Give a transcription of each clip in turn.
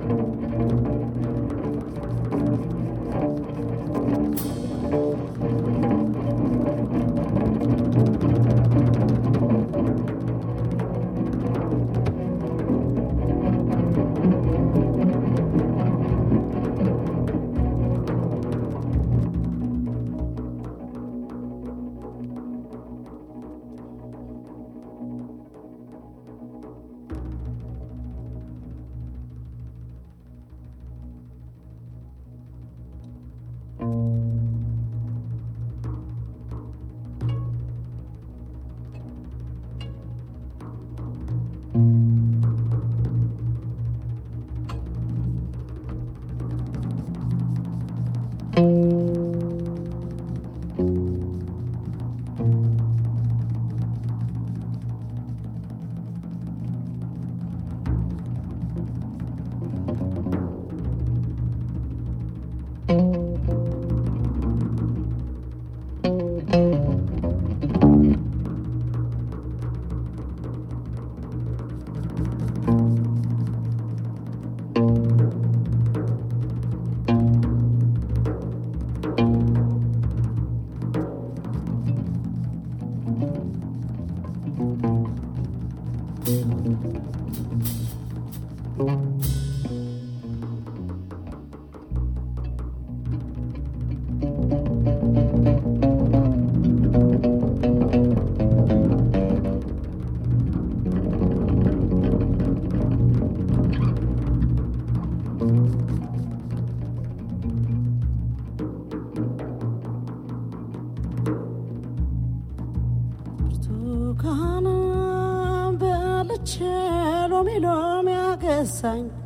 ገሳኝ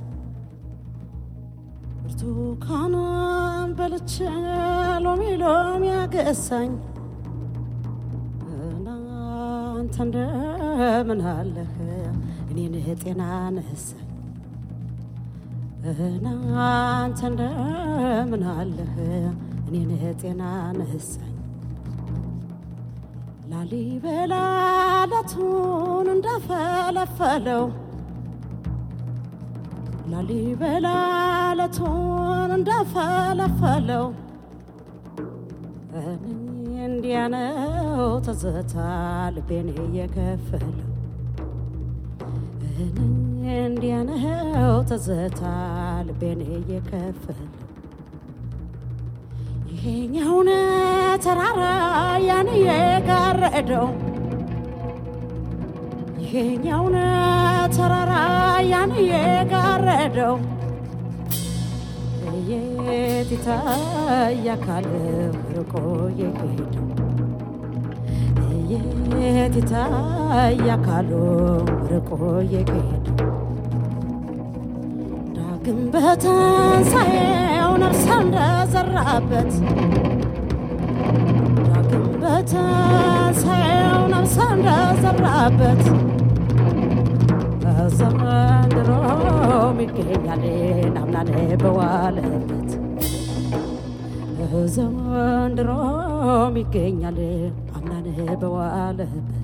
ብርቱካን በልቼ ሎሚ ሎሚ ያገሳኝ እናንተ እንደምን አለህ እኔን ጤና ነሳኝ እናንተ እንደምን አለህ እኔን ጤና ነሳኝ ላሊበላ ለቱን እንደፈለፈለው ላሊበላ ለቱን እንደፈለፈለው እኔ እንዲያ ነው ትዝታ ልቤን የከፈለው እኔ እንዲያ ነው ትዝታ ልቤን የከፈለው ይሄኛው ተራራ ያን የጋረደው ይሄኛው ተራራ ያን የጋረደው የት ይታያል ርቆ የሄደው የት ይታያል ርቆ የሄደው ዳግም በትንሣኤው ነፍስ እንደዘራበት ዳግም በትንሣኤው ነፍስ እንደዘራበት ዘንድሮም ይገኛል ናምናኔ በዋለበት ዘንድሮም ይገኛል አምናኔ በዋለበት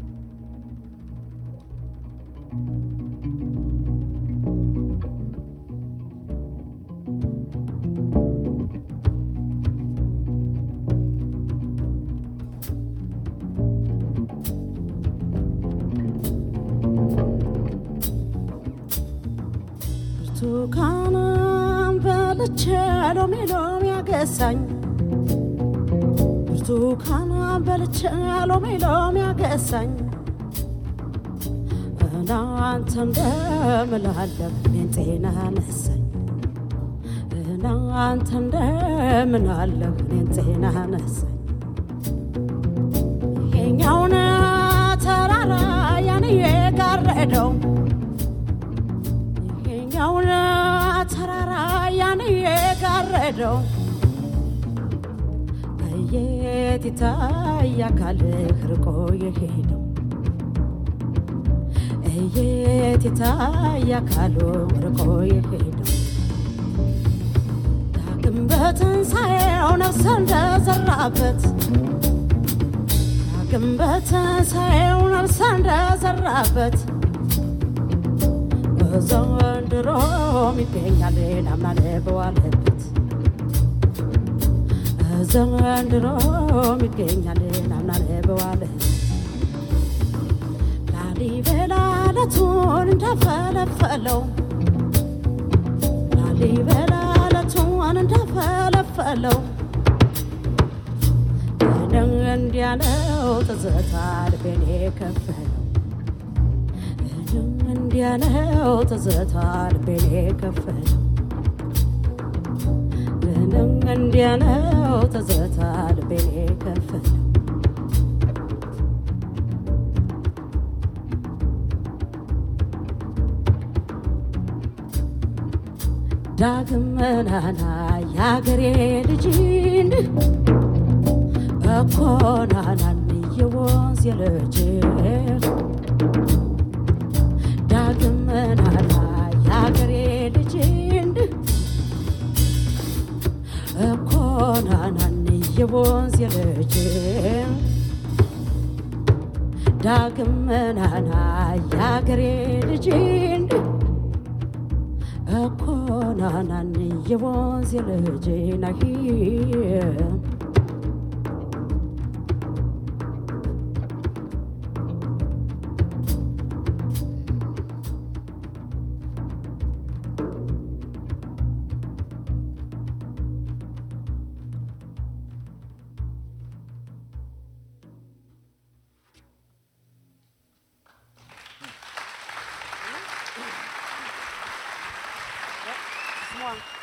ብርቱካን በልቼ ሎሚ ሎሚ ያገሳኝ ብርቱካን በልቼ ሎሚ ሎሚ ያገሳኝ እናንተ እንደምን አለህ እኔን ጤና ነሳኝ እናንተ እንደምን አለህ እኔን ጤና ነሳኝ ይሄኛው ተራራ ያን የጋረደው ይሄኛው ተራራ ያን የጋረደው የት ይታያል ርቆ የሄደው የት ይታያል ርቆ የሄደው ዳግም በትንሣኤው ነፍስ እንደዘራበት ዳግም በትንሣኤው ነፍስ እንደዘራበት ዘንድሮ ይገኛል ናምናለ በዋለበት ዘንድሮ ይገኛል ናምናለ በዋለበት ላሊበላ ለቱን እንደፈለፈለው ላሊበላ ለቱን እንደፈለፈለው እንዲያለው ትዝታ ልቤን የከፈለው እንዲያለው ትዝታ ልቤን የከፈለው እንዲያለው ትዝታ ልቤን የከፈለው ዳግም መናና ያገሬ ልጅን እኮናናን የወንዝ የልጅ ዳግም መናና ያገሬ ልጅን እኮናናን የወንዝ የልጅ ዳግም መናና ያገሬ ልጅን እኮናናን የወንዝ የልጅ ናሂ One.